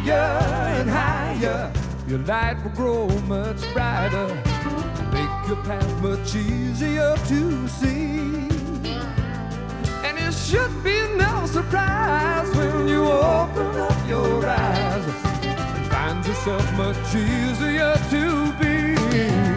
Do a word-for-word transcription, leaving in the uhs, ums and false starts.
higher and higher. Your light will grow much brighter, make your path much easier to see. And it should be no surprise when you open up your eyes and find yourself much easier to be.